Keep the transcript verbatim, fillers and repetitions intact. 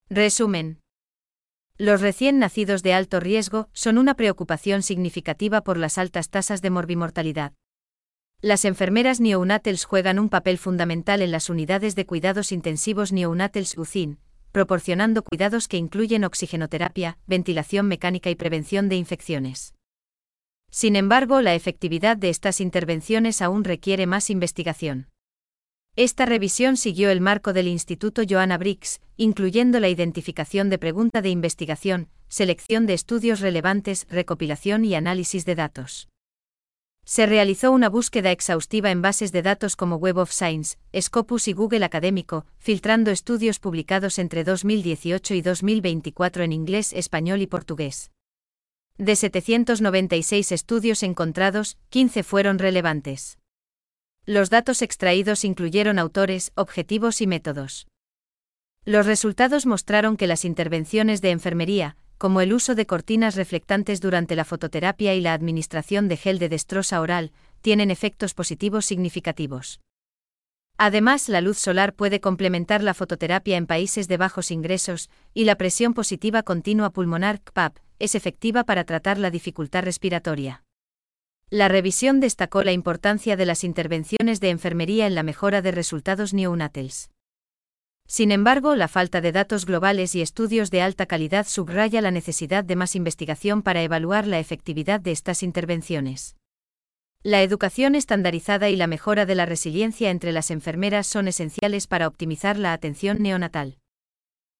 Resumen. Los recién nacidos de alto riesgo son una preocupación significativa por las altas tasas de morbimortalidad. Las enfermeras neonatals juegan un papel fundamental en las unidades de cuidados intensivos neonatals U C I N, proporcionando cuidados que incluyen oxigenoterapia, ventilación mecánica y prevención de infecciones. Sin embargo, la efectividad de estas intervenciones aún requiere más investigación. Esta revisión siguió el marco del Instituto Joanna Briggs, incluyendo la identificación de pregunta de investigación, selección de estudios relevantes, recopilación y análisis de datos. Se realizó una búsqueda exhaustiva en bases de datos como Web of Science, Scopus y Google Académico, filtrando estudios publicados entre dos mil dieciocho y dos mil veinticuatro en inglés, español y portugués. De setecientos noventa y seis estudios encontrados, quince fueron relevantes. Los datos extraídos incluyeron autores, objetivos y métodos. Los resultados mostraron que las intervenciones de enfermería, como el uso de cortinas reflectantes durante la fototerapia y la administración de gel de destroza oral, tienen efectos positivos significativos. Además, la luz solar puede complementar la fototerapia en países de bajos ingresos, y la presión positiva continua pulmonar C P A P es efectiva para tratar la dificultad respiratoria. La revisión destacó la importancia de las intervenciones de enfermería en la mejora de resultados neonatals. Sin embargo, la falta de datos globales y estudios de alta calidad subraya la necesidad de más investigación para evaluar la efectividad de estas intervenciones. La educación estandarizada y la mejora de la resiliencia entre las enfermeras son esenciales para optimizar la atención neonatal.